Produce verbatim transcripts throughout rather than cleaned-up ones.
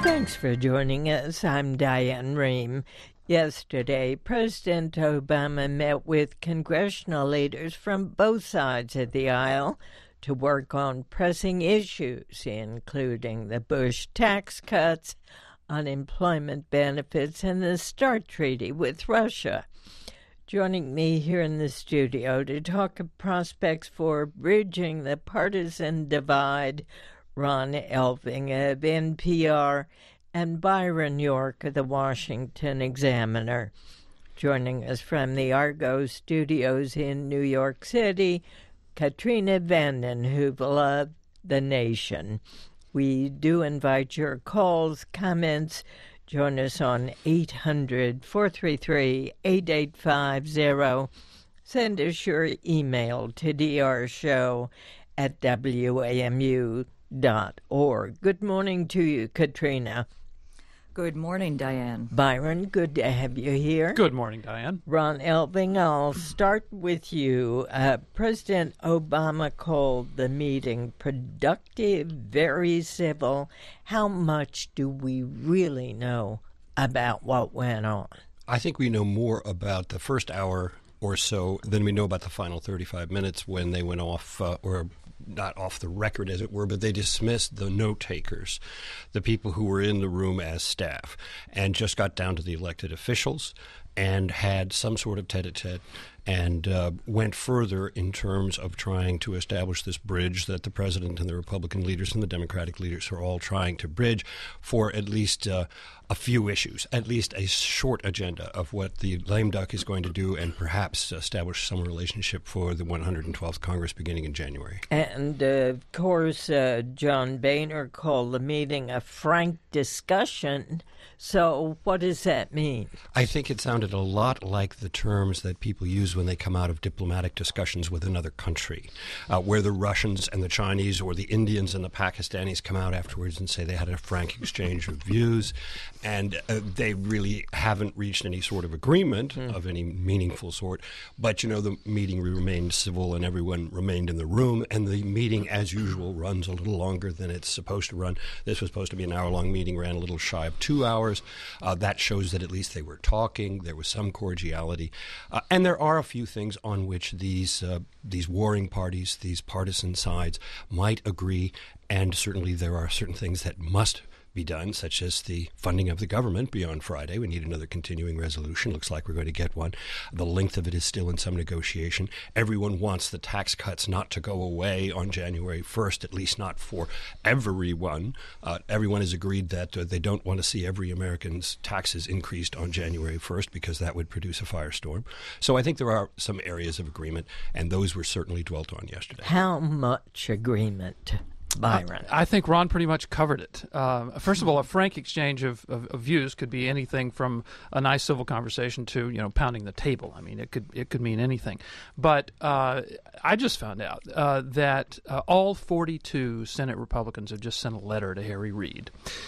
Thanks for joining us. I'm Diane Rehm. Yesterday, President Obama met with congressional leaders from both sides of the aisle to work on pressing issues, including the Bush tax cuts, unemployment benefits, and the START treaty with Russia. Joining me here in the studio to talk of prospects for bridging the partisan divide, Ron Elving of N P R and Byron York of the Washington Examiner. Joining us from the Argo studios in New York City, Katrina Vanden Heuvel of The Nation. We do invite your calls, comments. Join us on eight hundred, four three three, eight eight five zero. Send us your email to drshow at w a m u dot org. Good morning to you, Katrina. Good morning, Diane. Byron, good to have you here. Good morning, Diane. Ron Elving, I'll start with you. Uh, President Obama called the meeting productive, very civil. How much do we really know about what went on? I think we know more about the first hour or so than we know about the final thirty-five minutes when they went off, uh, or not off the record, as it were, but they dismissed the note-takers, the people who were in the room as staff, and just got down to the elected officials and had some sort of tete-a-tete and uh, went further in terms of trying to establish this bridge that the president and the Republican leaders and the Democratic leaders are all trying to bridge for at least uh, a few issues, at least a short agenda of what the lame duck is going to do, and perhaps establish some relationship for the one hundred twelfth Congress beginning in January. And, uh, of course, uh, John Boehner called the meeting a frank discussion. So what does that mean? I think it sounded a lot like the terms that people use when they come out of diplomatic discussions with another country, uh, where the Russians and the Chinese or the Indians and the Pakistanis come out afterwards and say they had a frank exchange of views, and uh, they really haven't reached any sort of agreement mm. of any meaningful sort. But, you know, the meeting remained civil and everyone remained in the room, and the meeting, as usual, runs a little longer than it's supposed to run. This was supposed to be an hour-long meeting, ran a little shy of two hours. Uh, that shows that at least they were talking. There was some cordiality. Uh, and there are a few things on which these uh, these warring parties, these partisan sides, might agree. And certainly there are certain things that must be done, such as the funding of the government beyond Friday. We need another continuing resolution. Looks like we're going to get one. The length of it is still in some negotiation. Everyone wants the tax cuts not to go away on January first, at least not for everyone. Uh, everyone has agreed that uh, they don't want to see every American's taxes increased on January first because that would produce a firestorm. So I think there are some areas of agreement, and those were certainly dwelt on yesterday. How much agreement? Byron. I, I think Ron pretty much covered it. Uh, first of all, a frank exchange of, of, of views could be anything from a nice civil conversation to, you know, pounding the table. I mean, it could it could mean anything. But uh, I just found out uh, that uh, all forty-two Senate Republicans have just sent a letter to Harry Reid,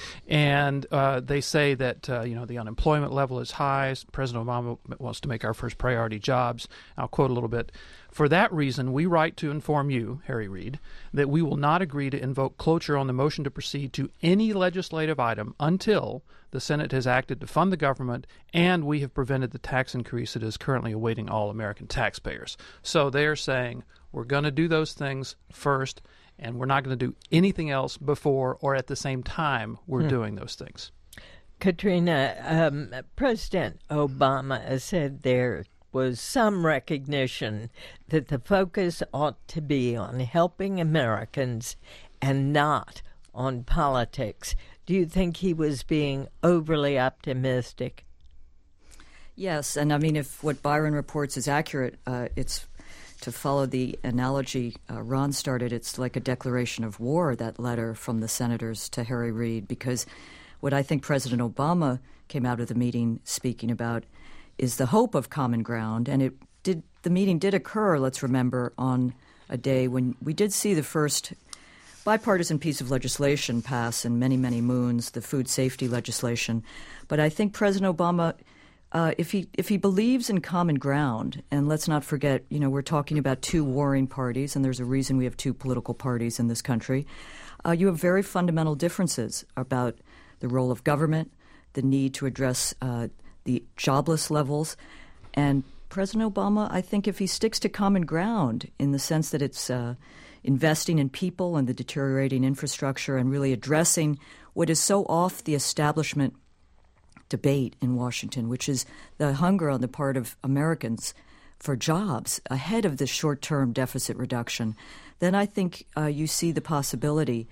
and uh, they say that uh, you know the unemployment level is high. President Obama wants to make our first priority jobs. I'll quote a little bit. For that reason, we write to inform you, Harry Reid, that we will not agree to invoke cloture on the motion to proceed to any legislative item until the Senate has acted to fund the government and we have prevented the tax increase that is currently awaiting all American taxpayers. So they're saying we're going to do those things first, and we're not going to do anything else before or at the same time we're hmm. doing those things. Katrina, um, President Obama said there was some recognition that the focus ought to be on helping Americans and not on politics. Do you think he was being overly optimistic? Yes, and I mean, if what Byron reports is accurate, uh, it's to follow the analogy uh, Ron started, it's like a declaration of war, that letter from the senators to Harry Reid, because what I think President Obama came out of the meeting speaking about is the hope of common ground. And it did. The meeting did occur, let's remember, on a day when we did see the first bipartisan piece of legislation pass in many, many moons, the food safety legislation. But I think President Obama, uh, if he if he believes in common ground, and let's not forget, you know, we're talking about two warring parties, and there's a reason we have two political parties in this country, uh, you have very fundamental differences about the role of government, the need to address uh, the jobless levels. And President Obama, I think if he sticks to common ground in the sense that it's uh, investing in people and the deteriorating infrastructure and really addressing what is so off the establishment debate in Washington, which is the hunger on the part of Americans for jobs ahead of the short-term deficit reduction, then I think uh, you see the possibility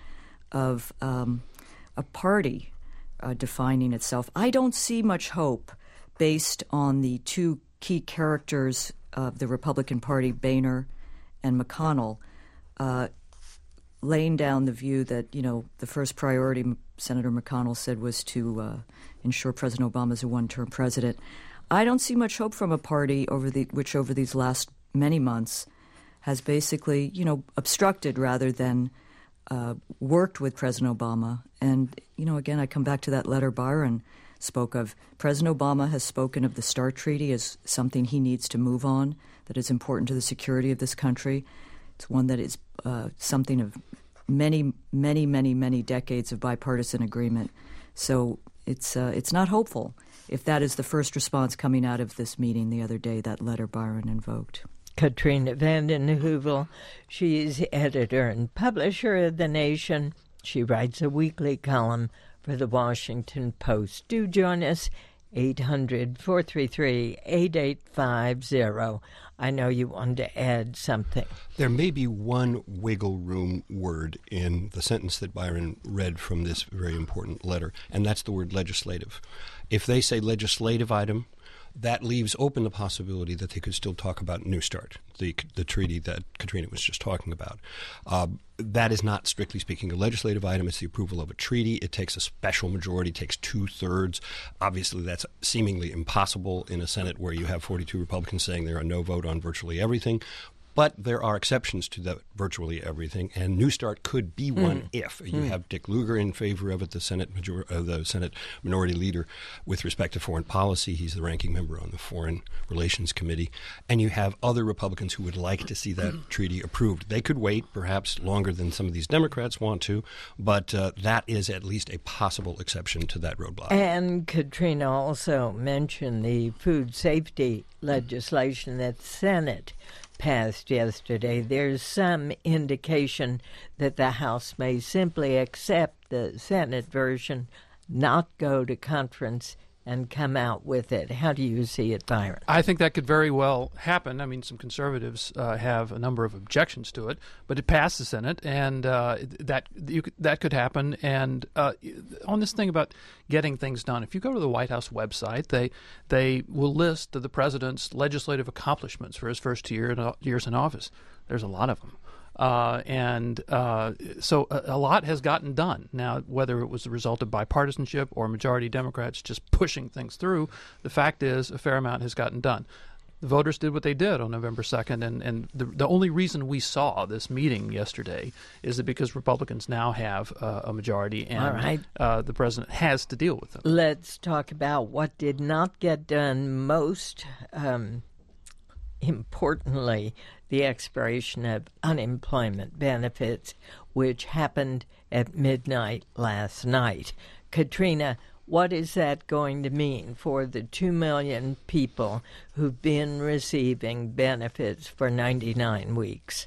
of um, a party uh, defining itself. I don't see much hope based on the two key characters of the Republican Party, Boehner and McConnell, uh, laying down the view that, you know, the first priority, Senator McConnell said, was to uh, ensure President Obama is a one-term president. I don't see much hope from a party over the which over these last many months has basically, you know, obstructed rather than uh, worked with President Obama. And, you know, again, I come back to that letter Byron spoke of. President Obama has spoken of the START Treaty as something he needs to move on, that is important to the security of this country. It's one that is uh, something of many, many, many, many decades of bipartisan agreement. So it's uh, it's not hopeful if that is the first response coming out of this meeting the other day, that letter Byron invoked. Katrina vanden Heuvel, she's editor and publisher of The Nation. She writes a weekly column for the Washington Post. Do join us, eight hundred, four three three, eight eight five zero. I know you wanted to add something. There may be one wiggle room word in the sentence that Byron read from this very important letter, and that's the word legislative. If they say legislative item, that leaves open the possibility that they could still talk about New START, the the treaty that Katrina was just talking about. Uh, that is not, strictly speaking, a legislative item. It's the approval of a treaty. It takes a special majority, takes two-thirds. Obviously, that's seemingly impossible in a Senate where you have forty-two Republicans saying they're a no vote on virtually everything. But there are exceptions to that virtually everything, and New START could be one mm. if you mm. have Dick Lugar in favor of it, the Senate major- uh, the Senate Minority Leader, with respect to foreign policy. He's the ranking member on the Foreign Relations Committee, and you have other Republicans who would like to see that treaty approved. They could wait, perhaps longer than some of these Democrats want to, but uh, that is at least a possible exception to that roadblock. And Katrina also mentioned the food safety legislation that the Senate passed yesterday. There's some indication that the House may simply accept the Senate version, not go to conference, and come out with it. How do you see it, Byron? I think that could very well happen. I mean, some conservatives uh, have a number of objections to it, but it passed the Senate, and uh, that you could, that could happen. And uh, on this thing about getting things done, if you go to the White House website, they they will list the president's legislative accomplishments for his first two year, years in office. There's a lot of them. Uh, and uh, so a, a lot has gotten done. Now, whether it was the result of bipartisanship or majority Democrats just pushing things through, the fact is a fair amount has gotten done. The voters did what they did on November second, and, and the, the only reason we saw this meeting yesterday is that because Republicans now have uh, a majority, and All right. uh, the president has to deal with them. Let's talk about what did not get done most um, importantly, the expiration of unemployment benefits, which happened at midnight last night. Katrina, what is that going to mean for the two million people who've been receiving benefits for ninety-nine weeks?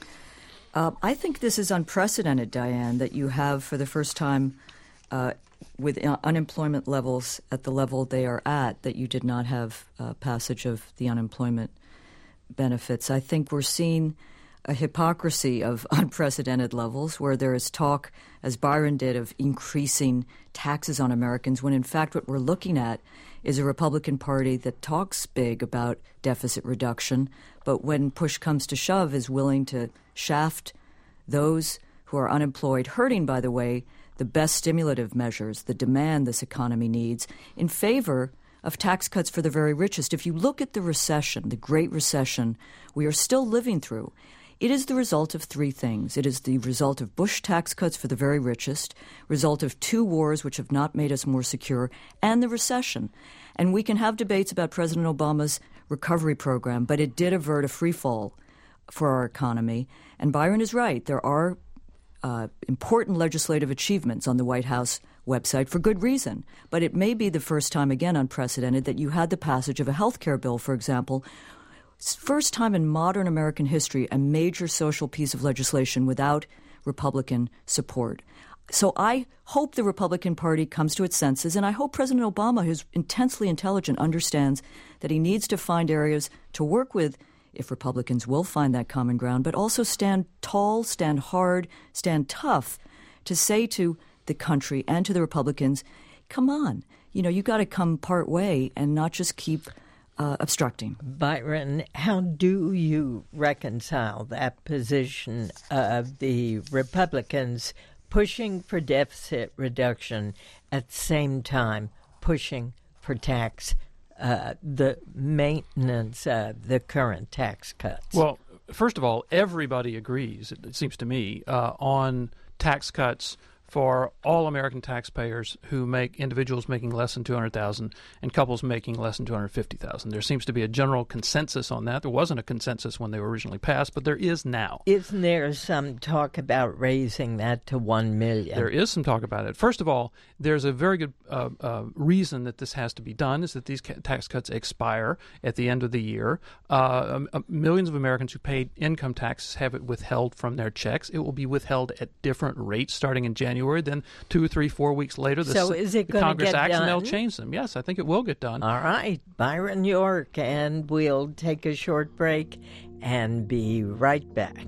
Uh, I think this is unprecedented, Diane, that you have for the first time uh, with uh, unemployment levels at the level they are at, that you did not have uh, passage of the unemployment benefits. I think we're seeing a hypocrisy of unprecedented levels where there is talk, as Byron did, of increasing taxes on Americans, when in fact what we're looking at is a Republican Party that talks big about deficit reduction, but when push comes to shove is willing to shaft those who are unemployed, hurting, by the way, the best stimulative measures, the demand this economy needs, in favor of tax cuts for the very richest. If you look at the recession, the Great Recession we are still living through, it is the result of three things. It is the result of Bush tax cuts for the very richest, result of two wars which have not made us more secure, and the recession. And we can have debates about President Obama's recovery program, but it did avert a free fall for our economy. And Byron is right. There are uh, important legislative achievements on the White House website for good reason. But it may be the first time, again unprecedented, that you had the passage of a health care bill, for example. First time in modern American history, a major social piece of legislation without Republican support. So I hope the Republican Party comes to its senses, and I hope President Obama, who's intensely intelligent, understands that he needs to find areas to work with if Republicans will find that common ground, but also stand tall, stand hard, stand tough to say to the country and to the Republicans, come on, you know, you got to come part way and not just keep uh, obstructing. Byron, how do you reconcile that position of the Republicans pushing for deficit reduction at the same time pushing for tax, uh, the maintenance of the current tax cuts? Well, first of all, everybody agrees, it, it seems to me, uh, on tax cuts for all American taxpayers who make individuals making less than two hundred thousand dollars and couples making less than two hundred fifty thousand dollars. There seems to be a general consensus on that. There wasn't a consensus when they were originally passed, but there is now. Isn't there some talk about raising that to one million dollars? There is some talk about it. First of all, there's a very good uh, uh, reason that this has to be done, is that these ca- tax cuts expire at the end of the year. Uh, um, uh, millions of Americans who paid income taxes have it withheld from their checks. It will be withheld at different rates starting in January. Then two, three, four weeks later, the, so is it the Congress get acts done? and they'll change them. Yes, I think it will get done. All right, Byron York, and we'll take a short break and be right back.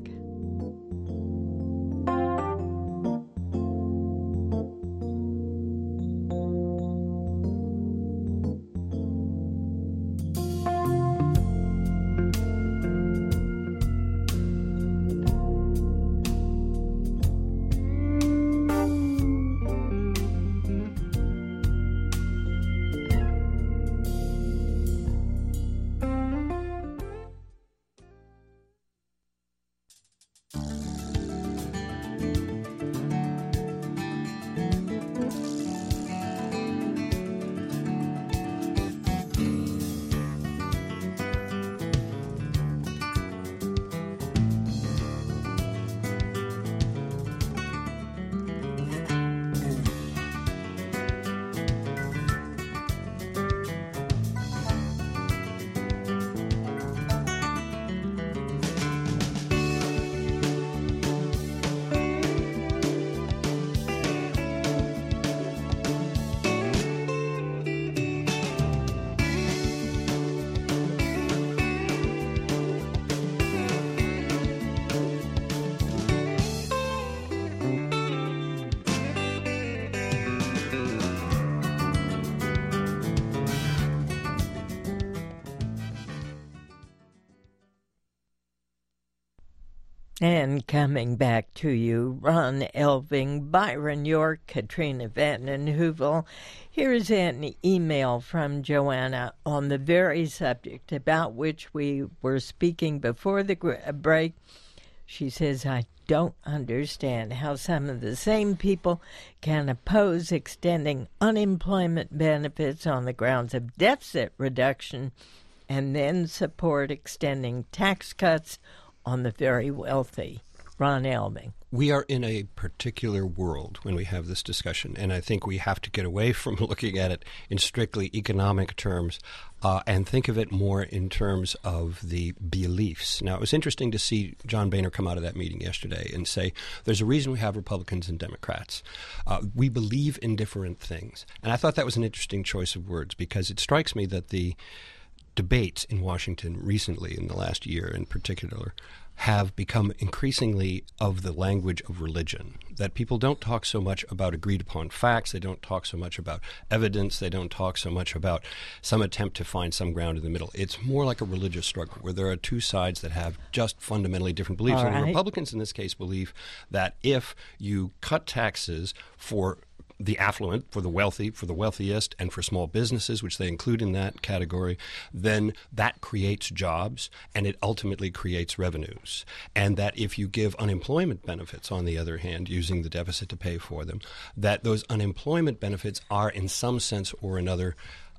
And coming back to you, Ron Elving, Byron York, Katrina Vanden Heuvel. Here's an email from Joanna on the very subject about which we were speaking before the break. She says, I don't understand how some of the same people can oppose extending unemployment benefits on the grounds of deficit reduction and then support extending tax cuts on the very wealthy. Ron Elving. We are in a particular world when we have this discussion, and I think we have to get away from looking at it in strictly economic terms uh, and think of it more in terms of the beliefs. Now, it was interesting to see John Boehner come out of that meeting yesterday and say, there's a reason we have Republicans and Democrats. Uh, we believe in different things. And I thought that was an interesting choice of words, because it strikes me that the debates in Washington recently, in the last year in particular, have become increasingly of the language of religion, that people don't talk so much about agreed upon facts, they don't talk so much about evidence, they don't talk so much about some attempt to find some ground in the middle. It's more like a religious struggle where there are two sides that have just fundamentally different beliefs. All and right. the Republicans in this case believe that if you cut taxes for the affluent, for the wealthy, for the wealthiest, and for small businesses, which they include in that category, then that creates jobs and it ultimately creates revenues. And that if you give unemployment benefits, on the other hand, using the deficit to pay for them, that those unemployment benefits are in some sense or another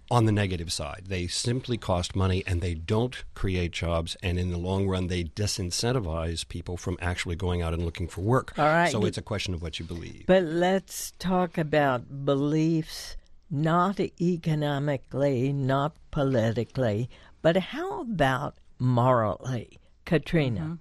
on the negative side. They simply cost money and they don't create jobs, and in the long run they disincentivize people from actually going out and looking for work. All right. So it's a question of what you believe. But let's talk about beliefs, not economically, not politically, but how about morally? Katrina. Mm-hmm.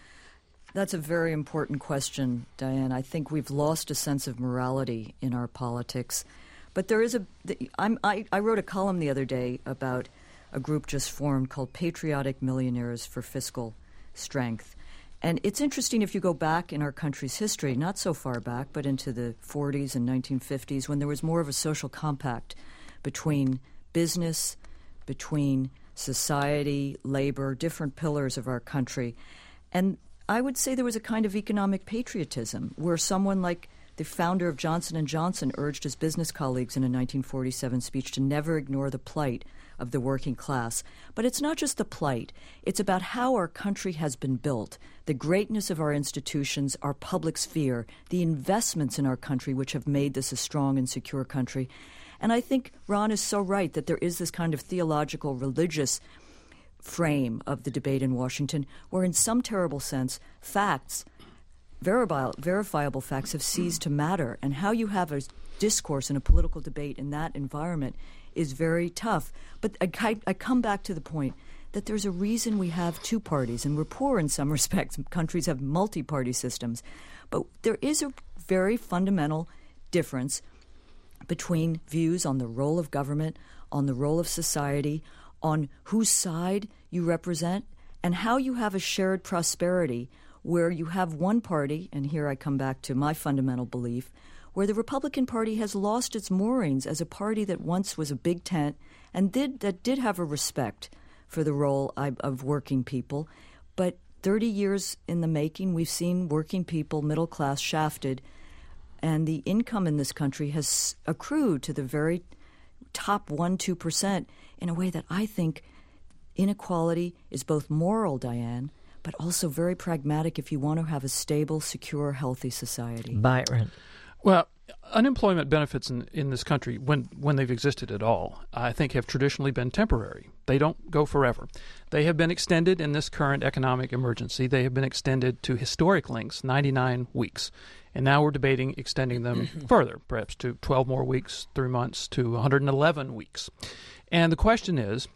That's a very important question, Diane. I think we've lost a sense of morality in our politics. But there is a I'm, I, I wrote a column the other day about a group just formed called Patriotic Millionaires for Fiscal Strength. And it's interesting if you go back in our country's history, not so far back, but into the forties and nineteen fifties, when there was more of a social compact between business, between society, labor, different pillars of our country. And I would say there was a kind of economic patriotism where someone like the founder of Johnson and Johnson urged his business colleagues in a nineteen forty-seven speech to never ignore the plight of the working class. But it's not just the plight. It's about how our country has been built, the greatness of our institutions, our public sphere, the investments in our country which have made this a strong and secure country. And I think Ron is so right that there is this kind of theological, religious frame of the debate in Washington where in some terrible sense facts Verifiable, verifiable facts have ceased to matter, and how you have a discourse and a political debate in that environment is very tough. But I, I come back to the point that there's a reason we have two parties, and we're poor in some respects. Countries have multi-party systems. But there is a very fundamental difference between views on the role of government, on the role of society, on whose side you represent, and how you have a shared prosperity where you have one party, and here I come back to my fundamental belief, where the Republican Party has lost its moorings as a party that once was a big tent and did that did have a respect for the role of working people. But thirty years in the making, we've seen working people, middle class, shafted, and the income in this country has accrued to the very top one percent, two percent in a way that I think inequality is both moral, Diane, but also very pragmatic if you want to have a stable, secure, healthy society. Byron. Well, unemployment benefits in, in this country, when, when they've existed at all, I think have traditionally been temporary. They don't go forever. They have been extended in this current economic emergency. They have been extended to historic lengths, ninety-nine weeks. And now we're debating extending them further, perhaps to twelve more weeks, three months, to one hundred eleven weeks. And the question is,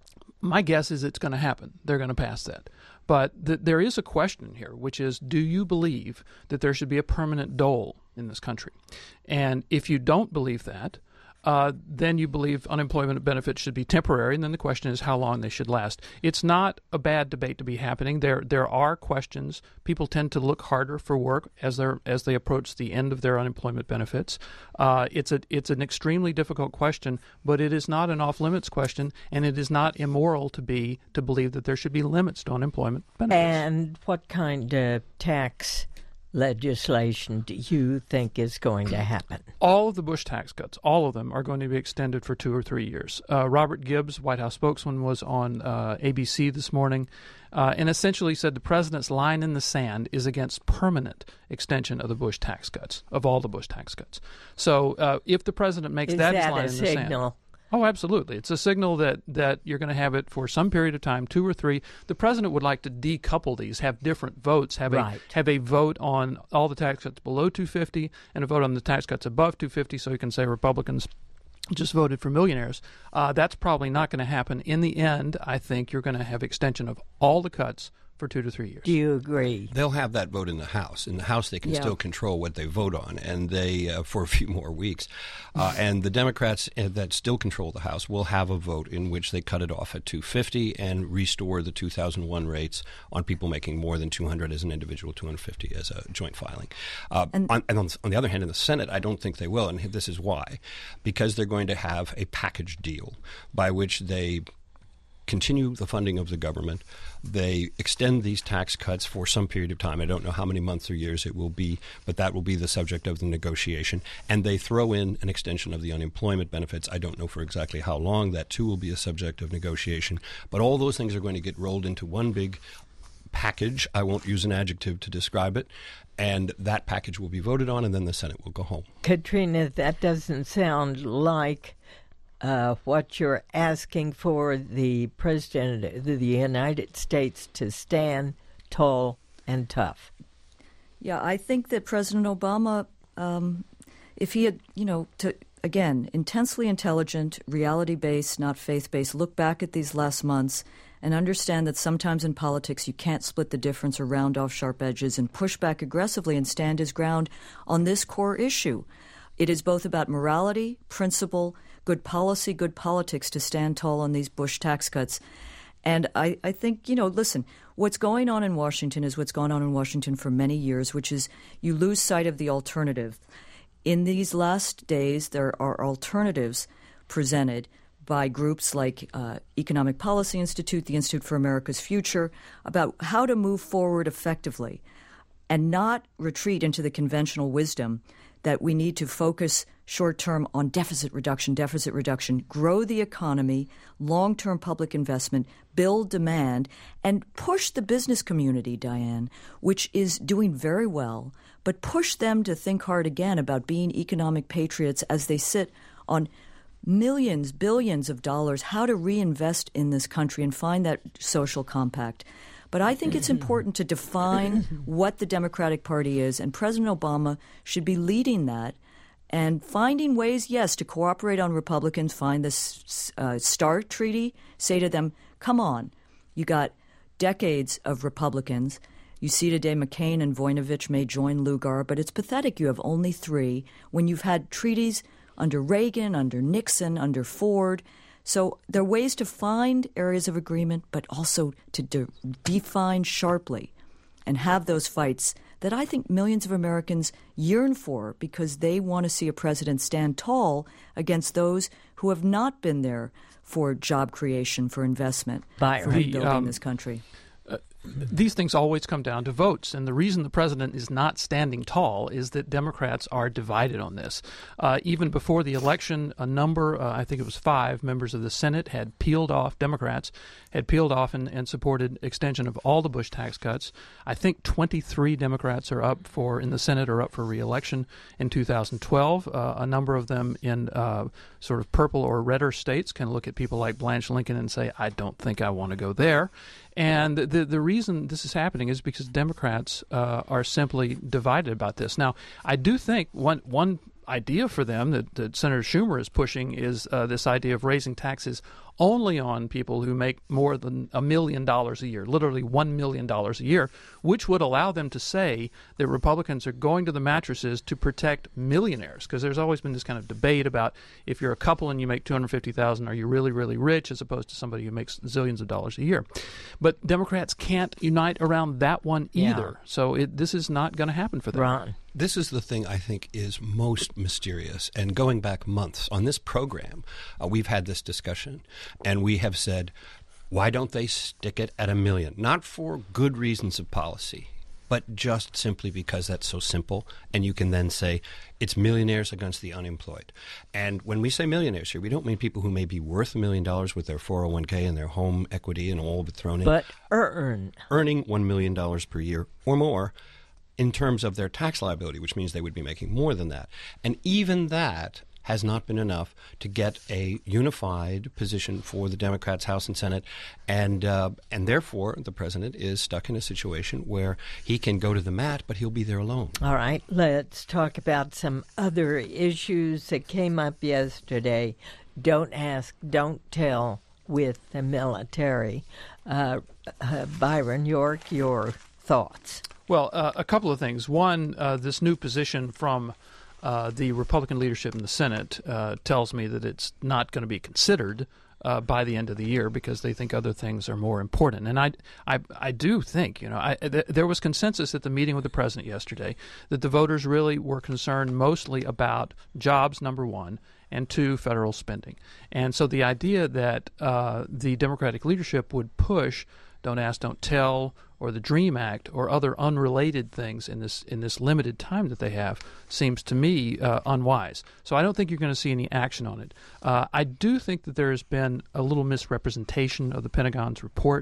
my guess is it's going to happen. They're going to pass that. But th- there is a question here, which is, do you believe that there should be a permanent dole in this country? And if you don't believe that, uh, then you believe unemployment benefits should be temporary, and then the question is how long they should last. It's not a bad debate to be happening. There there are questions. People tend to look harder for work as they as they approach the end of their unemployment benefits. Uh, it's a it's an extremely difficult question, but it is not an off-limits question, and it is not immoral to be to believe that there should be limits to unemployment benefits. And what kind of tax legislation do you think is going to happen? All of the Bush tax cuts, all of them, are going to be extended for two or three years. Uh, Robert Gibbs, White House spokesman, was on uh, A B C this morning uh, and essentially said the president's line in the sand is against permanent extension of the Bush tax cuts, of all the Bush tax cuts. So uh, if the president makes is that, that his line a in the signal? sand... Oh, absolutely. It's a signal that, that you're going to have it for some period of time, two or three. The president would like to decouple these, have different votes, have right. a have a vote on all the tax cuts below two hundred fifty dollars and a vote on the tax cuts above two hundred fifty dollars, so you can say Republicans just voted for millionaires. Uh, that's probably not going to happen. In the end, I think you're going to have extension of all the cuts for two to three years. Do you agree? They'll have that vote in the House. In the House, they can yeah. still control what they vote on, and they uh, for a few more weeks. Uh, and the Democrats uh, that still control the House will have a vote in which they cut it off at two hundred fifty and restore the two thousand one rates on people making more than two hundred as an individual, two hundred fifty as a joint filing. Uh, and on, and on, on the other hand, in the Senate, I don't think they will, and this is why. Because they're going to have a package deal by which they continue the funding of the government. They extend these tax cuts for some period of time. I don't know how many months or years it will be, but that will be the subject of the negotiation. And they throw in an extension of the unemployment benefits. I don't know for exactly how long. That, too, will be a subject of negotiation. But all those things are going to get rolled into one big package. I won't use an adjective to describe it. And that package will be voted on, and then the Senate will go home. Katrina, that doesn't sound like uh, what you're asking for the President of the United States to stand tall and tough. Yeah, I think that President Obama, um, if he had, you know, to again, intensely intelligent, reality-based, not faith-based, look back at these last months and understand that sometimes in politics you can't split the difference or round off sharp edges, and push back aggressively and stand his ground on this core issue. It is both about morality, principle, good policy, good politics to stand tall on these Bush tax cuts. And I, I think, you know, listen, what's going on in Washington is what's gone on in Washington for many years, which is you lose sight of the alternative. In these last days, there are alternatives presented by groups like uh, Economic Policy Institute, the Institute for America's Future, about how to move forward effectively and not retreat into the conventional wisdom that we need to focus short-term on deficit reduction, deficit reduction, grow the economy, long-term public investment, build demand, and push the business community, Diane, which is doing very well, but push them to think hard again about being economic patriots as they sit on millions, billions of dollars, how to reinvest in this country and find that social compact. But I think it's important to define what the Democratic Party is, and President Obama should be leading that and finding ways, yes, to cooperate on Republicans, find this uh, START treaty, say to them, come on, you got decades of Republicans. You see today McCain and Voinovich may join Lugar, but it's pathetic you have only three when you've had treaties under Reagan, under Nixon, under Ford. So there are ways to find areas of agreement, but also to de- define sharply and have those fights that I think millions of Americans yearn for, because they want to see a president stand tall against those who have not been there for job creation, for investment, Byron. for rebuilding um, this country. Uh, these things always come down to votes, and the reason the president is not standing tall is that Democrats are divided on this. Uh, even before the election, a number, uh, I think it was five members of the Senate had peeled off, Democrats had peeled off and, and supported extension of all the Bush tax cuts. I think twenty-three Democrats are up for, in the Senate, are up for re-election in two thousand twelve. Uh, a number of them in uh, sort of purple or redder states can look at people like Blanche Lincoln and say, I don't think I want to go there. And the the reason this is happening is because Democrats uh, are simply divided about this. Now, I do think one one idea for them that, that Senator Schumer is pushing is uh, this idea of raising taxes only on people who make more than a million dollars a year, literally one million dollars a year, which would allow them to say that Republicans are going to the mattresses to protect millionaires, because there's always been this kind of debate about if you're a couple and you make two hundred fifty thousand dollars, are you really, really rich, as opposed to somebody who makes zillions of dollars a year. But Democrats can't unite around that one either. Yeah. So it, this is not going to happen for them. Ron. This is the thing I think is most mysterious. And going back months on this program, uh, we've had this discussion, and we have said, why don't they stick it at a million? Not for good reasons of policy, but just simply because that's so simple. And you can then say it's millionaires against the unemployed. And when we say millionaires here, we don't mean people who may be worth a million dollars with their four oh one k and their home equity and all of it thrown in. But earn. Earning one million dollars per year or more in terms of their tax liability, which means they would be making more than that. And even that has not been enough to get a unified position for the Democrats, House and Senate. And uh, and therefore, the president is stuck in a situation where he can go to the mat, but he'll be there alone. All right, let's talk about some other issues that came up yesterday. Don't ask, don't tell with the military. Uh, uh, Byron York, your thoughts? Well, uh, a couple of things. One, uh, this new position from uh, the Republican leadership in the Senate uh, tells me that it's not going to be considered uh, by the end of the year because they think other things are more important. And I, I, I do think, you know, I, th- there was consensus at the meeting with the president yesterday that the voters really were concerned mostly about jobs, number one, and two, federal spending. And so the idea that uh, the Democratic leadership would push Don't Ask, Don't Tell, or the DREAM Act, or other unrelated things in this in this limited time that they have, seems to me uh, unwise. So I don't think you're going to see any action on it. Uh, I do think that there has been a little misrepresentation of the Pentagon's report.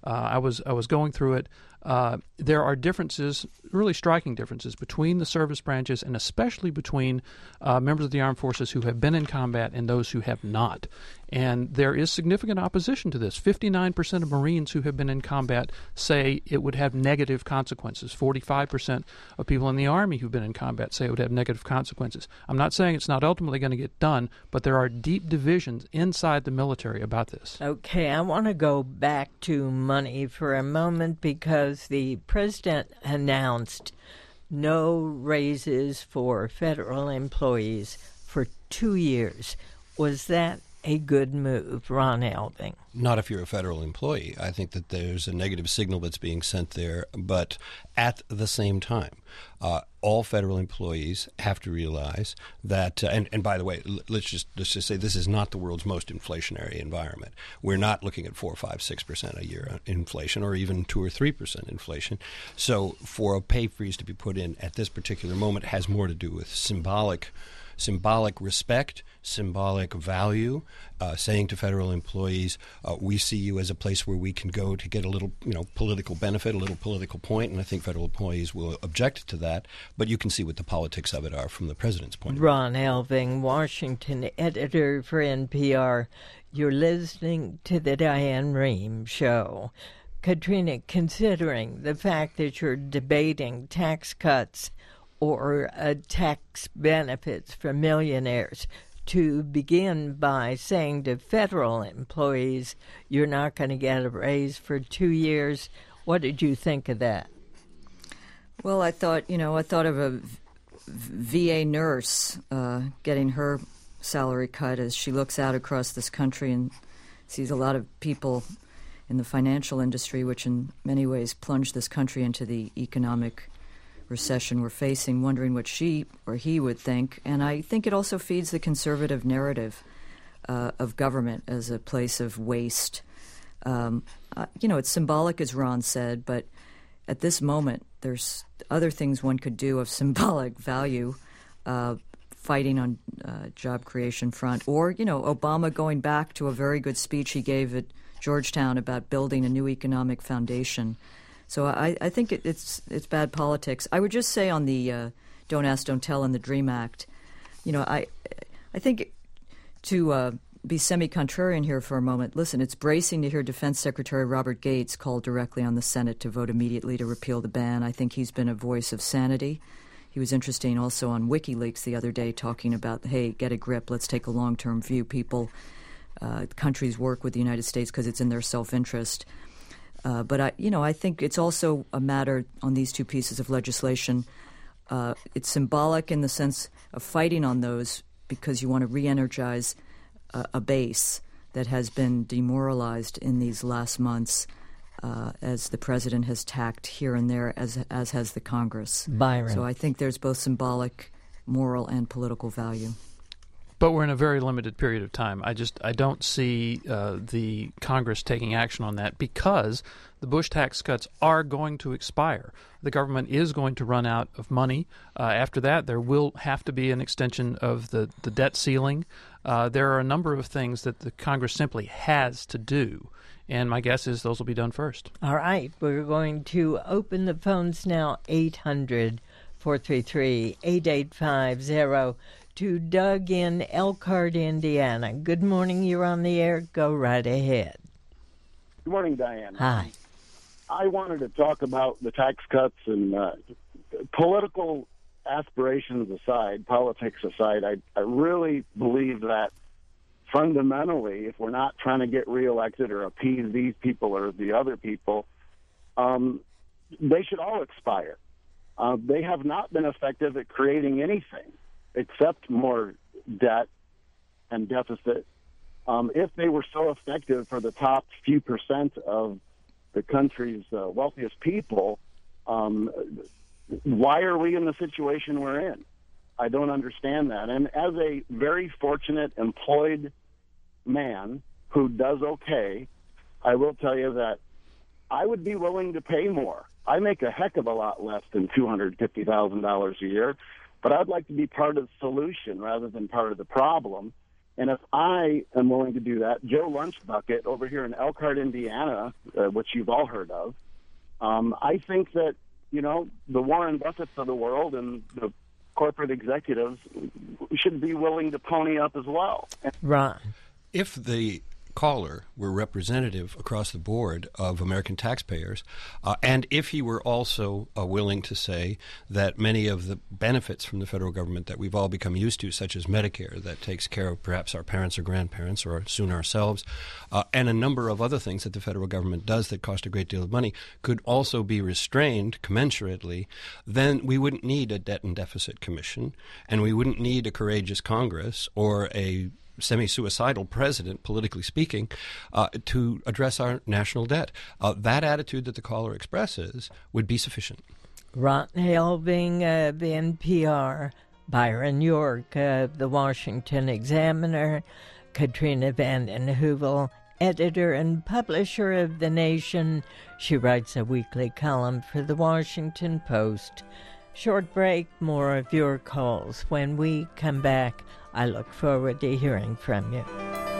Uh, I was I was going through it. Uh, there are differences, really striking differences, between the service branches and especially between uh, members of the armed forces who have been in combat and those who have not. And there is significant opposition to this. fifty-nine percent of Marines who have been in combat say it would have negative consequences. forty-five percent of people in the Army who've been in combat say it would have negative consequences. I'm not saying it's not ultimately going to get done, but there are deep divisions inside the military about this. Okay, I want to go back to money for a moment because the president announced no raises for federal employees for two years. Was that a good move, Ron Elving? Not if you're a federal employee. I think that there's a negative signal that's being sent there. But at the same time, uh, all federal employees have to realize that, uh, and, and by the way, l- let's just let's just say this is not the world's most inflationary environment. We're not looking at four, five, six percent a year inflation, or even two or three percent inflation. So for a pay freeze to be put in at this particular moment has more to do with symbolic symbolic respect, symbolic value, uh, saying to federal employees, uh, we see you as a place where we can go to get a little, you know, political benefit, a little political point, and I think federal employees will object to that. But you can see what the politics of it are from the president's point of view. Ron Elving, Washington editor for N P R. You're listening to the Diane Rehm Show. Katrina, considering the fact that you're debating tax cuts or uh, tax benefits for millionaires, to begin by saying to federal employees, you're not going to get a raise for two years. What did you think of that? Well, I thought, you know, I thought of a V A nurse uh, getting her salary cut as she looks out across this country and sees a lot of people in the financial industry, which in many ways plunged this country into the economic recession we're facing, wondering what she or he would think. And I think it also feeds the conservative narrative uh, of government as a place of waste. Um, uh, you know, it's symbolic, as Ron said, but at this moment, there's other things one could do of symbolic value, uh, fighting on uh, job creation front, or, you know, Obama going back to a very good speech he gave at Georgetown about building a new economic foundation. So I, I think it, it's it's bad politics. I would just say on the uh, Don't Ask, Don't Tell and the DREAM Act, you know, I I think to uh, be semi-contrarian here for a moment, listen, it's bracing to hear Defense Secretary Robert Gates call directly on the Senate to vote immediately to repeal the ban. I think he's been a voice of sanity. He was interesting also on WikiLeaks the other day talking about, hey, get a grip, let's take a long-term view. People, uh, countries work with the United States because it's in their self-interest. Uh, but, I, you know, I think it's also a matter on these two pieces of legislation. Uh, it's symbolic in the sense of fighting on those because you want to re-energize uh, a base that has been demoralized in these last months uh, as the president has tacked here and there, as as has the Congress. Byron. So I think there's both symbolic, moral, and political value. But we're in a very limited period of time. I just I don't see uh, the Congress taking action on that because the Bush tax cuts are going to expire. The government is going to run out of money. Uh, after that, there will have to be an extension of the, the debt ceiling. Uh, there are a number of things that the Congress simply has to do. And my guess is those will be done first. All right. We're going to open the phones now, eight hundred, four three three, eight eight five zero. To Doug in Elkhart, Indiana. Good morning. You're on the air. Go right ahead. Good morning, Diane. Hi. I wanted to talk about the tax cuts and uh, political aspirations aside, politics aside. I, I really believe that fundamentally, if we're not trying to get reelected or appease these people or the other people, um, they should all expire. Uh, they have not been effective at creating anything except more debt and deficit. Um, if they were so effective for the top few percent of the country's uh, wealthiest people, um, why are we in the situation we're in? I don't understand that. And as a very fortunate employed man who does okay, I will tell you that I would be willing to pay more. I make a heck of a lot less than two hundred fifty thousand dollars a year. But I'd like to be part of the solution rather than part of the problem. And if I am willing to do that, Joe Lunchbucket over here in Elkhart, Indiana, uh, which you've all heard of, um, I think that, you know, the Warren Buffetts of the world and the corporate executives should be willing to pony up as well. Right. If the caller were representative across the board of American taxpayers, uh, and if he were also uh, willing to say that many of the benefits from the federal government that we've all become used to, such as Medicare, that takes care of perhaps our parents or grandparents or soon ourselves, uh, and a number of other things that the federal government does that cost a great deal of money, could also be restrained commensurately, then we wouldn't need a debt and deficit commission, and we wouldn't need a courageous Congress or a semi-suicidal president, politically speaking, uh, to address our national debt. Uh, that attitude that the caller expresses would be sufficient. Ron Helbing of N P R, Byron York of the Washington Examiner, Katrina vanden Heuvel, editor and publisher of The Nation. She writes a weekly column for the Washington Post. Short break, more of your calls. When we come back, I look forward to hearing from you.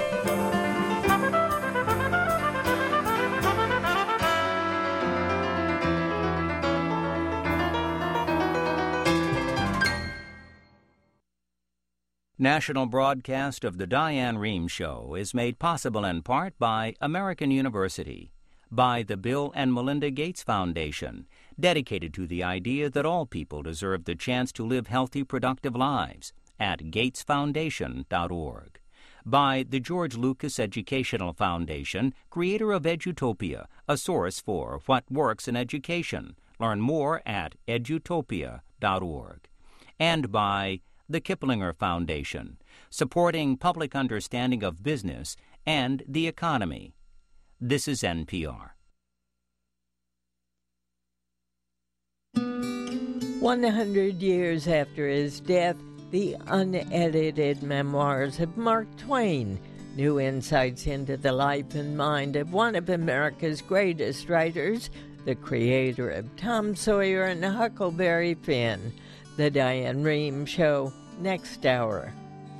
National broadcast of the Diane Rehm Show is made possible in part by American University, by the Bill and Melinda Gates Foundation, dedicated to the idea that all people deserve the chance to live healthy, productive lives, at gates foundation dot org. By the George Lucas Educational Foundation, creator of Edutopia, a source for what works in education. Learn more at edutopia dot org. And by the Kiplinger Foundation, supporting public understanding of business and the economy. This is N P R. One hundred years after his death, the unedited memoirs of Mark Twain, new insights into the life and mind of one of America's greatest writers, the creator of Tom Sawyer and Huckleberry Finn. The Diane Rehm Show, next hour.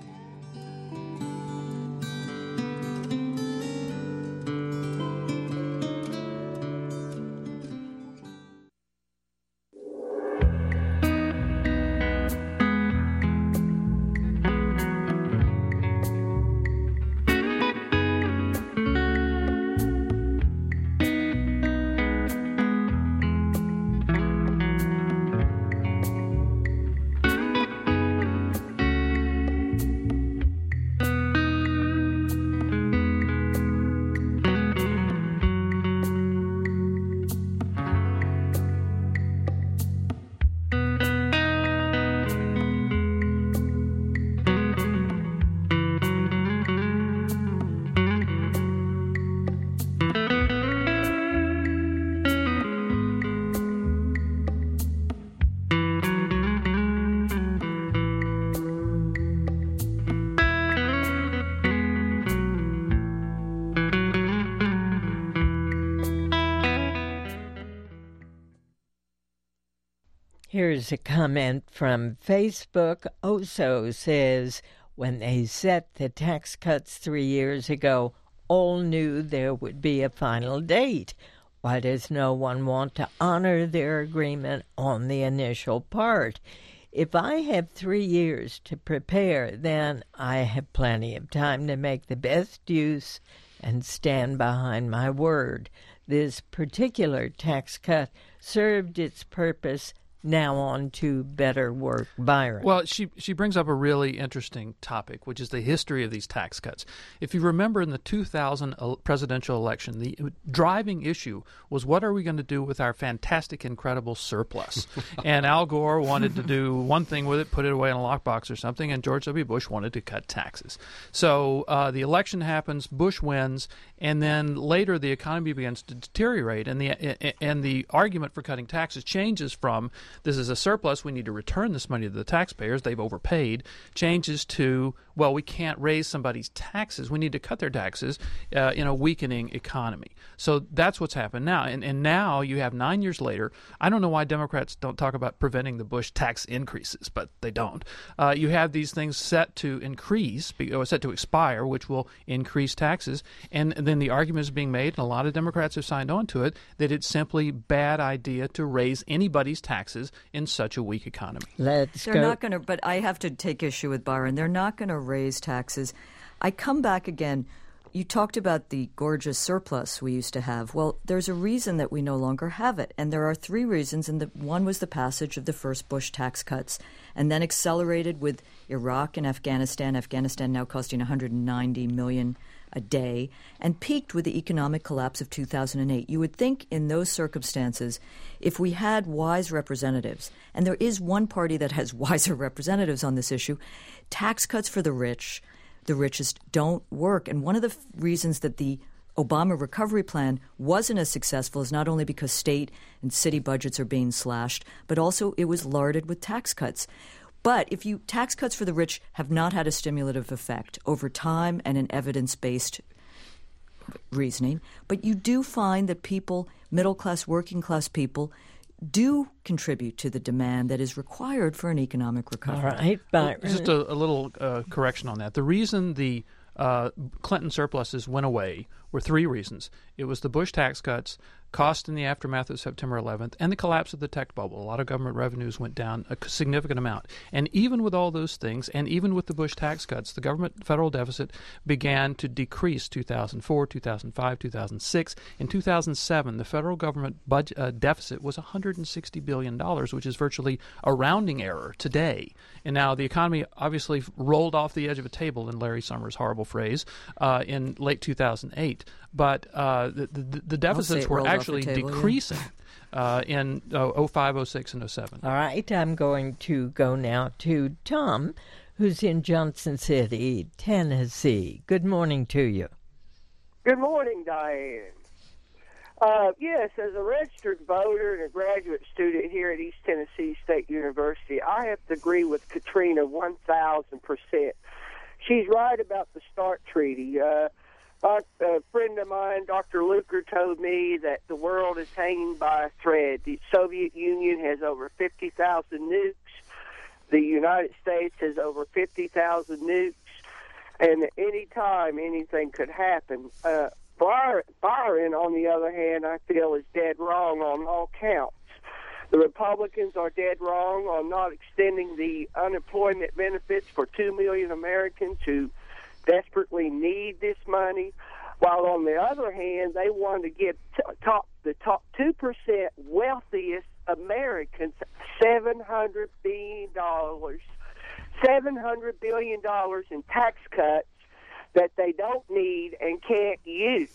Here's a comment from Facebook. Oso says, when they set the tax cuts three years ago, all knew there would be a final date. Why does no one want to honor their agreement on the initial part? If I have three years to prepare, then I have plenty of time to make the best use and stand behind my word. This particular tax cut served its purpose. Now on to better work, Byron. Well, she she brings up a really interesting topic, which is the history of these tax cuts. If you remember in the two thousand presidential election, the driving issue was what are we going to do with our fantastic, incredible surplus? And Al Gore wanted to do one thing with it, put it away in a lockbox or something, and George W. Bush wanted to cut taxes. So uh, the election happens, Bush wins, and then later the economy begins to deteriorate, and the and the argument for cutting taxes changes from this is a surplus, we need to return this money to the taxpayers, they've overpaid, changes to, well, we can't raise somebody's taxes, we need to cut their taxes uh, in a weakening economy. So that's what's happened now. And, and now you have nine years later, I don't know why Democrats don't talk about preventing the Bush tax increases, but they don't. Uh, you have these things set to increase, or set to expire, which will increase taxes. And then the argument is being made, and a lot of Democrats have signed on to it, that it's simply bad idea to raise anybody's taxes in such a weak economy. Let's They're go. not going to, but I have to take issue with Byron. They're not going to raise taxes. I come back again. You talked about the gorgeous surplus we used to have. Well, there's a reason that we no longer have it, and there are three reasons. And the, one was the passage of the first Bush tax cuts, and then accelerated with Iraq and Afghanistan. Afghanistan now costing one hundred ninety million dollars a day, and peaked with the economic collapse of two thousand eight. You would think in those circumstances, if we had wise representatives, and there is one party that has wiser representatives on this issue, tax cuts for the rich, the richest, don't work. And one of the f- reasons that the Obama recovery plan wasn't as successful is not only because state and city budgets are being slashed, but also it was larded with tax cuts. But if you tax cuts for the rich have not had a stimulative effect over time and an evidence-based reasoning, but you do find that people, middle-class, working-class people, do contribute to the demand that is required for an economic recovery. All right, Byron. Just a, a little uh, correction on that. The reason the uh, Clinton surpluses went away were three reasons. It was the Bush tax cuts, cost in the aftermath of September eleventh, and the collapse of the tech bubble. A lot of government revenues went down a significant amount. And even with all those things, and even with the Bush tax cuts, the government federal deficit began to decrease two thousand four, two thousand five, two thousand six. In two thousand seven, the federal government budget uh, deficit was one hundred sixty billion dollars, which is virtually a rounding error today. And now the economy obviously rolled off the edge of a table, in Larry Summers' horrible phrase, uh, in late two thousand eight. But uh, the, the, the deficits were actually table, decreasing yeah. uh, in uh, oh five, oh six, and oh seven. All right, I'm going to go now to Tom, who's in Johnson City, Tennessee. Good morning to you. Good morning, Diane. Uh, yes, as a registered voter and a graduate student here at East Tennessee State University, I have to agree with Katrina one thousand percent. She's right about the START Treaty. Uh, a friend of mine, Doctor Luker, told me that the world is hanging by a thread. The Soviet Union has over fifty thousand nukes. The United States has over fifty thousand nukes. And at any time, anything could happen. Uh, Byron, on the other hand, I feel is dead wrong on all counts. The Republicans are dead wrong on not extending the unemployment benefits for two million Americans who desperately need this money, while on the other hand, they want to give t- top the top two percent wealthiest Americans seven hundred billion dollars, seven hundred billion dollars in tax cuts that they don't need and can't use.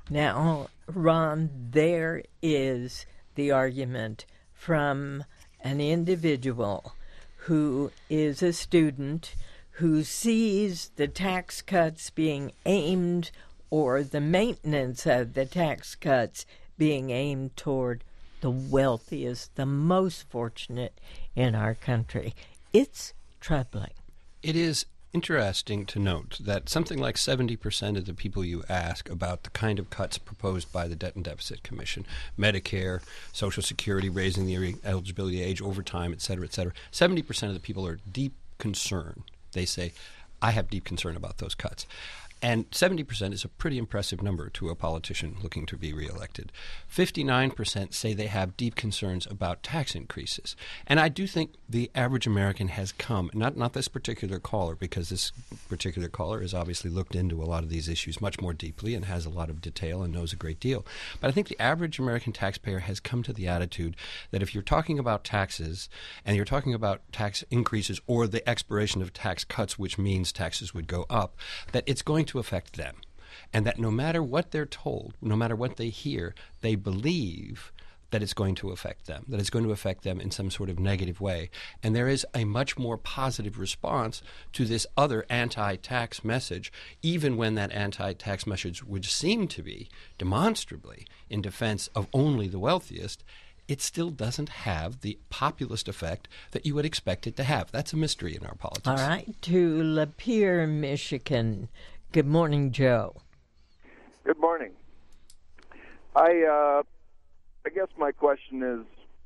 Now, Ron, there is the argument from an individual who is a student who sees the tax cuts being aimed, or the maintenance of the tax cuts being aimed toward the wealthiest, the most fortunate in our country. It's troubling. It is interesting to note that something like seventy percent of the people you ask about the kind of cuts proposed by the Debt and Deficit Commission, Medicare, Social Security, raising the eligibility age over time, et cetera, et cetera, seventy percent of the people are deep concerned. They say, I have deep concern about those cuts. And seventy percent is a pretty impressive number to a politician looking to be reelected. fifty-nine percent say they have deep concerns about tax increases. And I do think the average American has come, not not this particular caller, because this particular caller has obviously looked into a lot of these issues much more deeply and has a lot of detail and knows a great deal. But I think the average American taxpayer has come to the attitude that if you're talking about taxes and you're talking about tax increases or the expiration of tax cuts, which means taxes would go up, that it's going to affect them, and that no matter what they're told, no matter what they hear, they believe that it's going to affect them, that it's going to affect them in some sort of negative way. And there is a much more positive response to this other anti-tax message, even when that anti-tax message would seem to be demonstrably in defense of only the wealthiest. it still doesn't have the populist effect that you would expect it to have. That's a mystery in our politics. All right, to Lapeer, Michigan. Good morning, Joe. Good morning. I uh, I guess my question is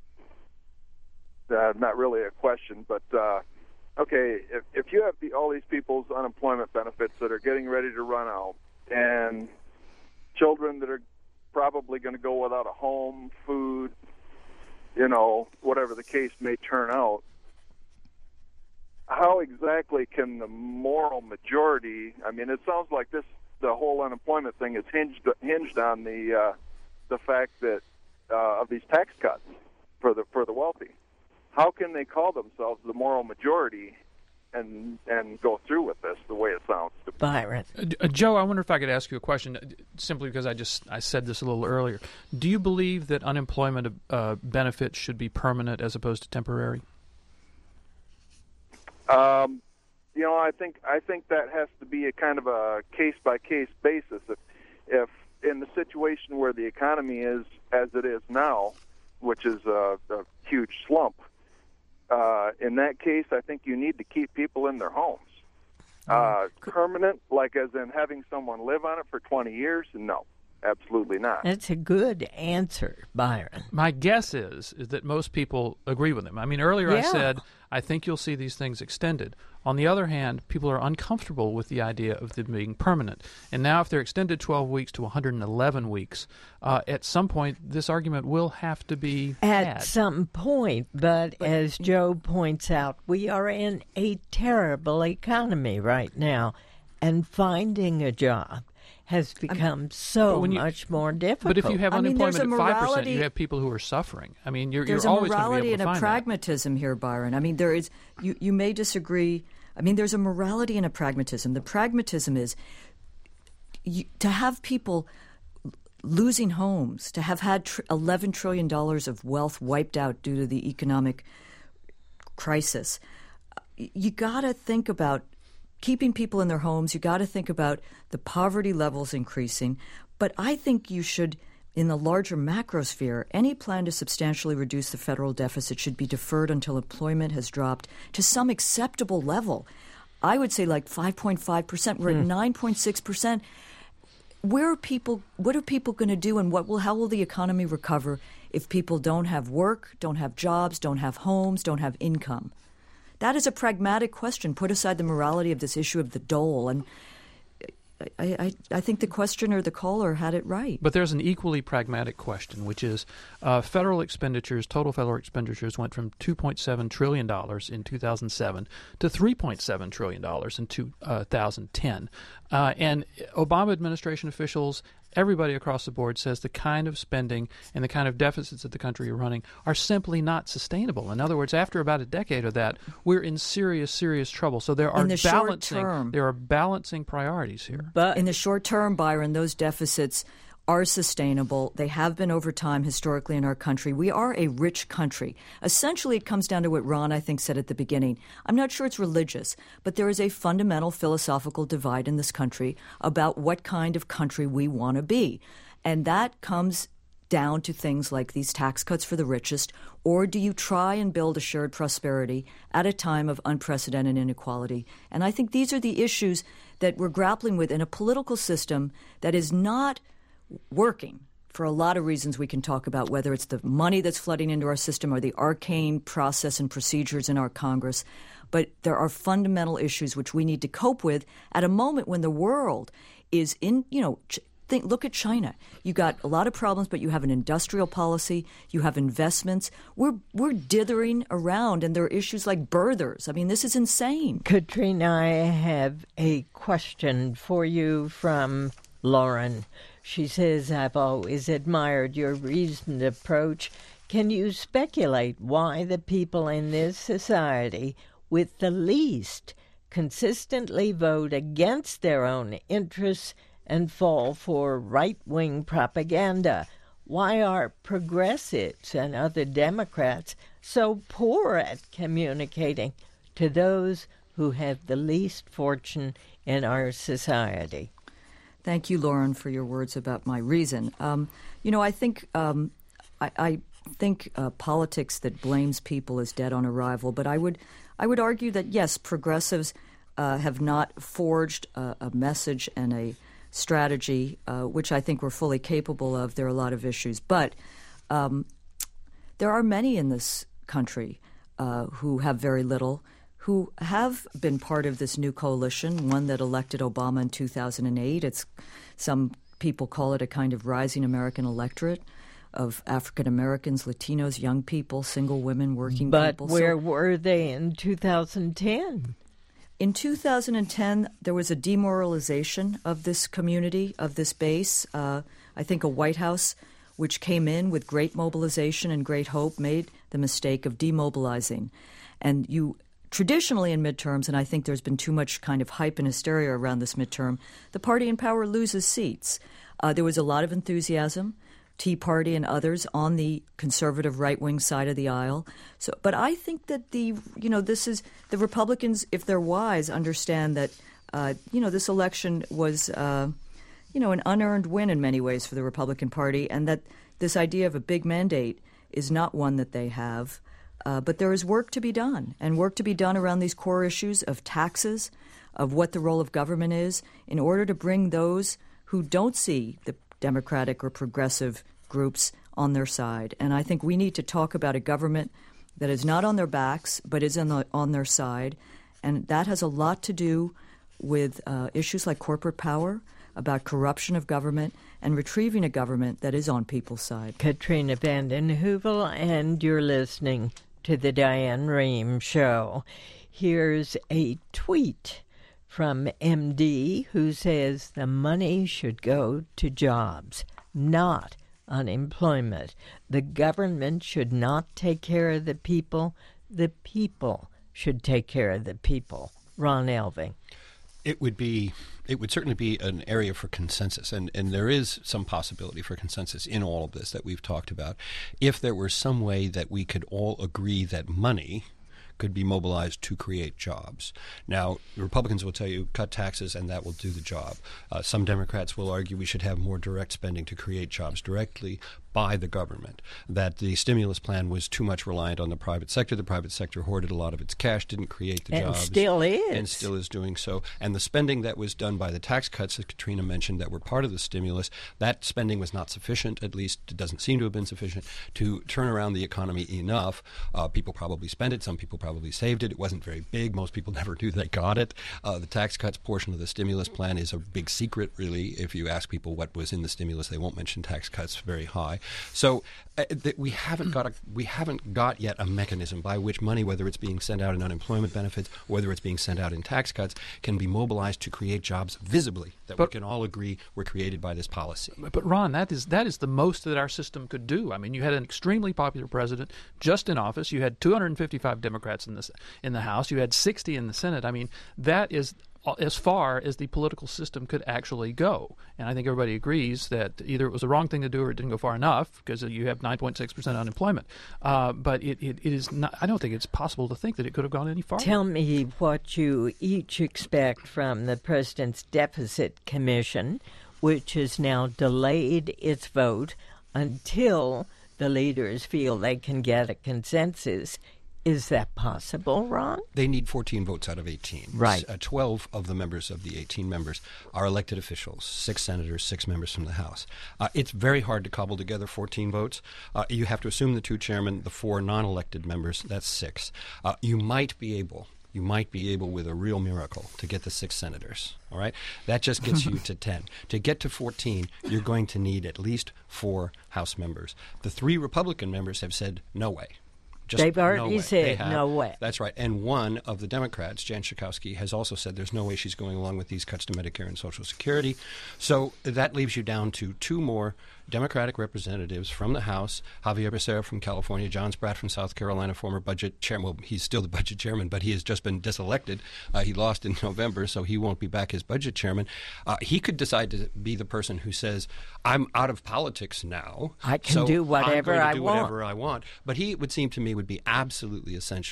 uh, not really a question, but uh, okay, if, if you have the, all these people's unemployment benefits that are getting ready to run out, and children that are probably going to go without a home, food, you know, whatever the case may turn out, how exactly can the moral majority, I mean, it sounds like this, the whole unemployment thing is hinged hinged on the uh, the fact that uh, of these tax cuts for the for the wealthy. How can they call themselves the moral majority and and go through with this the way it sounds to me? Byron. Uh, Joe, I wonder if I could ask you a question, uh, simply because I just I said this a little earlier. Do you believe that unemployment uh, benefits should be permanent as opposed to temporary? Um, you know, I think I think that has to be a kind of a case by case basis. If, if in the situation where the economy is as it is now, which is a, a huge slump, uh, in that case, I think you need to keep people in their homes. Uh, permanent, like as in having someone live on it for twenty years? No, absolutely not. That's a good answer, Byron. My guess is is that most people agree with him. I mean, earlier I Yeah. said I think you'll see these things extended. On the other hand, people are uncomfortable with the idea of them being permanent. And now if they're extended twelve weeks to one hundred eleven weeks, uh, at some point this argument will have to be At had. some point, but, but as Joe points out, we are in a terrible economy right now, and finding a job has become so But you, much more difficult. But if you have I mean, unemployment there's a at five percent, morality- you have people who are suffering. I mean, you're, There's you're a always going to morality be and able to a find pragmatism here, Byron. I mean, there is you, you may disagree. I mean, there's a morality and a pragmatism. The pragmatism is you, to have people losing homes, to have had tr- eleven trillion dollars of wealth wiped out due to the economic crisis. You got to think about keeping people in their homes. You got to think about the poverty levels increasing. But I think you should, in the larger macrosphere, any plan to substantially reduce the federal deficit should be deferred until employment has dropped to some acceptable level. I would say like five point five percent. We're at nine point six percent. Where are people? What are people going to do, and what will? How will the economy recover if people don't have work, don't have jobs, don't have homes, don't have income? That is a pragmatic question. Put aside the morality of this issue of the dole, and I, I, I think the questioner, the caller, had it right. But there's an equally pragmatic question, which is uh, federal expenditures, total federal expenditures went from two point seven trillion dollars in two thousand seven to three point seven trillion dollars in two thousand ten. Uh, and Obama administration officials, everybody across the board says the kind of spending and the kind of deficits that the country are running are simply not sustainable. In other words, after about a decade of that, we're in serious, serious trouble. So there are In the short balancing term. there are balancing priorities here. But In the short term, Byron, those deficits are sustainable. They have been over time historically in our country. We are a rich country. Essentially, it comes down to what Ron, I think, said at the beginning. I'm not sure it's religious, but there is a fundamental philosophical divide in this country about what kind of country we want to be. And that comes down to things like these tax cuts for the richest, or do you try and build a shared prosperity at a time of unprecedented inequality? And I think these are the issues that we're grappling with in a political system that is not working for a lot of reasons we can talk about, whether it's the money that's flooding into our system or the arcane process and procedures in our Congress. But there are fundamental issues which we need to cope with at a moment when the world is in, you know, ch- think, look at China. You got a lot of problems, but you have an industrial policy, you have investments. We're we're dithering around, and there are issues like birthers. I mean, this is insane. Katrina, I have a question for you from Lauren. She says, I've always admired your reasoned approach. Can you speculate why the people in this society with the least consistently vote against their own interests and fall for right-wing propaganda? Why are progressives and other Democrats so poor at communicating to those who have the least fortune in our society? Thank you, Lauren, for your words about my reason. Um, you know, I think um, I, I think uh, politics that blames people is dead on arrival. But I would, I would argue that yes, progressives uh, have not forged a, a message and a strategy, uh, which I think we're fully capable of. There are a lot of issues, but um, there are many in this country uh, who have very little, who have been part of this new coalition, one that elected Obama in two thousand eight. It's some people call it a kind of rising American electorate of African Americans, Latinos, young people, single women, working but people. But where so, were they in two thousand ten? In two thousand ten, there was a demoralization of this community, of this base. Uh, I think a White House, which came in with great mobilization and great hope, made the mistake of demobilizing. And you traditionally in midterms, and I think there's been too much kind of hype and hysteria around this midterm, the party in power loses seats. Uh, there was a lot of enthusiasm, Tea Party and others on the conservative right-wing side of the aisle. So, but I think that the, you know, this is, the Republicans, if they're wise, understand that, uh, you know, this election was, uh, you know, an unearned win in many ways for the Republican Party, and that this idea of a big mandate is not one that they have. Uh, but there is work to be done, and work to be done around these core issues of taxes, of what the role of government is, in order to bring those who don't see the Democratic or progressive groups on their side. And I think we need to talk about a government that is not on their backs, but is on, the, on their side. And that has a lot to do with uh, issues like corporate power, about corruption of government, and retrieving a government that is on people's side. Katrina vanden Heuvel, and you're listening to the Diane Rehm Show. Here's a tweet from M D who says the money should go to jobs, not unemployment. The government should not take care of the people. The people should take care of the people. Ron Elving. It would be, it would certainly be an area for consensus, and, and there is some possibility for consensus in all of this that we've talked about. If there were some way that we could all agree that money could be mobilized to create jobs. Now, the Republicans will tell you, cut taxes and that will do the job. Uh, some Democrats will argue we should have more direct spending to create jobs directly by the government, that the stimulus plan was too much reliant on the private sector. The private sector hoarded a lot of its cash, didn't create the and jobs. And still is. And still is doing so. And the spending that was done by the tax cuts that Katrina mentioned that were part of the stimulus, that spending was not sufficient, at least it doesn't seem to have been sufficient, to turn around the economy enough. Uh, people probably spent it. Some people probably saved it. It wasn't very big. Most people never knew they got it. Uh, the tax cuts portion of the stimulus plan is a big secret, really. If you ask people what was in the stimulus, they won't mention tax cuts very high. So uh, th- we haven't got a we haven't got yet a mechanism by which money, whether it's being sent out in unemployment benefits, whether it's being sent out in tax cuts, can be mobilized to create jobs visibly that but, we can all agree were created by this policy. But Ron, that is that is the most that our system could do. I mean, you had an extremely popular president just in office. You had two hundred fifty-five Democrats in the in the House. You had sixty in the Senate. I mean, that is as far as the political system could actually go. And I think everybody agrees that either it was the wrong thing to do or it didn't go far enough, because you have nine point six percent unemployment. Uh, but it, it, it is not, I don't think it's possible to think that it could have gone any farther. Tell me what you each expect from the President's Deficit Commission, which has now delayed its vote until the leaders feel they can get a consensus. Is that possible, Ron? They need fourteen votes out of eighteen. Right. Uh, twelve of the members of the eighteen members are elected officials, six senators, six members from the House. Uh, it's very hard to cobble together fourteen votes. Uh, you have to assume the two chairmen, the four non-elected members, that's six. Uh, you might be able... You might be able, with a real miracle, to get the six senators, all right? That just gets you to ten. To get to fourteen, you're going to need at least four House members. The three Republican members have said, no way. Just They've already no said they have, no way. That's right. And one of the Democrats, Jan Schakowsky, has also said there's no way she's going along with these cuts to Medicare and Social Security. So that leaves you down to two more Democratic representatives from the House, Javier Becerra from California, John Spratt from South Carolina, former budget chairman. Well, he's still the budget chairman, but he has just been diselected. Uh, he lost in November, so he won't be back as budget chairman. Uh, he could decide to be the person who says, I'm out of politics now. I can so do whatever I'm going to I do want. whatever I want. But he, it would seem to me, would be absolutely essential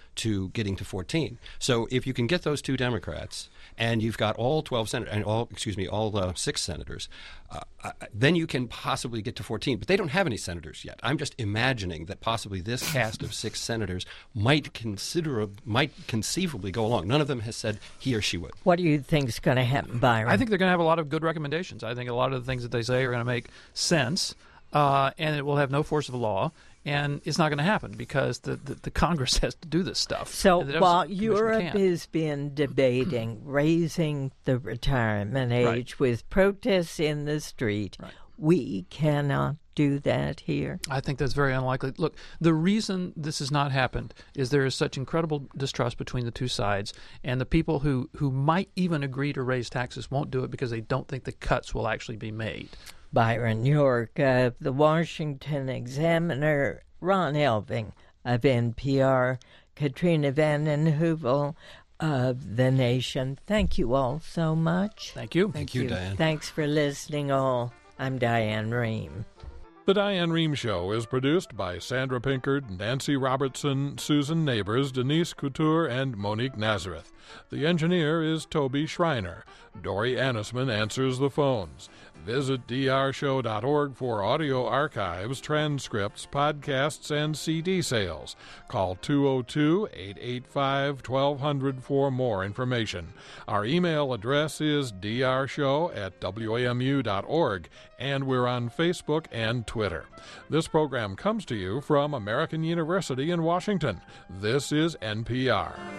to getting to fourteen. So if you can get those two Democrats and you've got all twelve senators, and all, excuse me, all uh, six senators, uh, uh, then you can possibly get to fourteen. But they don't have any senators yet. I'm just imagining that possibly this cast of six senators might consider, might conceivably go along. None of them has said he or she would. What do you think is going to happen, Byron? I think they're going to have a lot of good recommendations. I think a lot of the things that they say are going to make sense, uh, and it will have no force of law. And it's not going to happen because the, the, the Congress has to do this stuff. So while Commission Europe can't. has been debating raising the retirement age Right. with protests in the street, Right. we cannot do that here. I think that's very unlikely. Look, the reason this has not happened is there is such incredible distrust between the two sides, and the people who, who might even agree to raise taxes won't do it because they don't think the cuts will actually be made. Byron York of the Washington Examiner, Ron Elving of N P R, Katrina Vanden Heuvel of The Nation. Thank you all so much. Thank you. Thank you, Diane. Thanks for listening all. I'm Diane Rehm. The Diane Rehm Show is produced by Sandra Pinkard, Nancy Robertson, Susan Neighbors, Denise Couture, and Monique Nazareth. The engineer is Toby Schreiner. Dory Annisman answers the phones. Visit d r show dot org for audio archives, transcripts, podcasts, and C D sales. Call two oh two, eight eight five, twelve hundred for more information. Our email address is d r show at w a m u dot org, and we're on Facebook and Twitter. This program comes to you from American University in Washington. This is N P R.